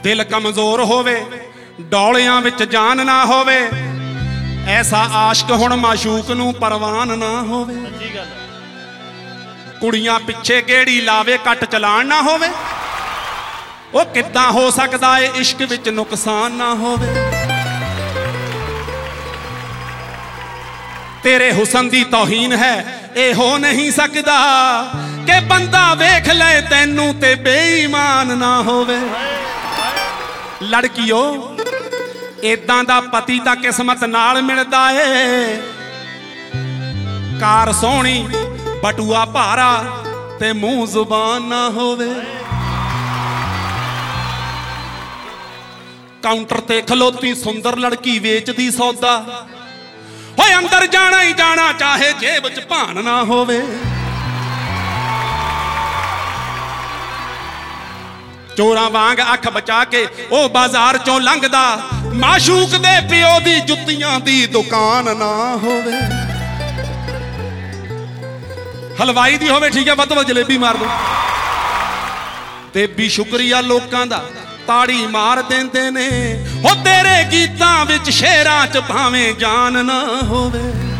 दिल कमजोर होवे डौलियां विच जान ना होवे, ऐसा आशिक हुण माशूक नूं परवान ना होवे। कुड़ियां पिछे गेड़ी लावे कट चलान ना होवे, ओ किद्दां हो सकदा है इश्क विच नुकसान ना होवे। तेरे हुसन दी तौहीन है ये हो नहीं सकदा कि बंदा वेख ले तैनू ते बेईमान ना होवे। लड़कियो इदां दा पति तां किस्मत नाल मिलदा ए, कार सोहणी बटुआ भारा ते मुंह जुबान ना होवे। काउंटर ते खलोती सुंदर लड़की वेचदी सौदा, होए अंदर जाना ही जाना चाहे जेब च भान ना होवे। चोरां वांग अख बचा के ओ बाजार चों लंघदा, माशूक दे पिओ दी जुत्तियां दी दुकान ना होवे। हलवाई दी होवे ठीक है, वध वध जलेबी मार दो। ते भी शुक्रिया लोकां दा ताड़ी मार देंदे ने, हो तेरे गीतां विच शेरां च भावें जान ना होवे।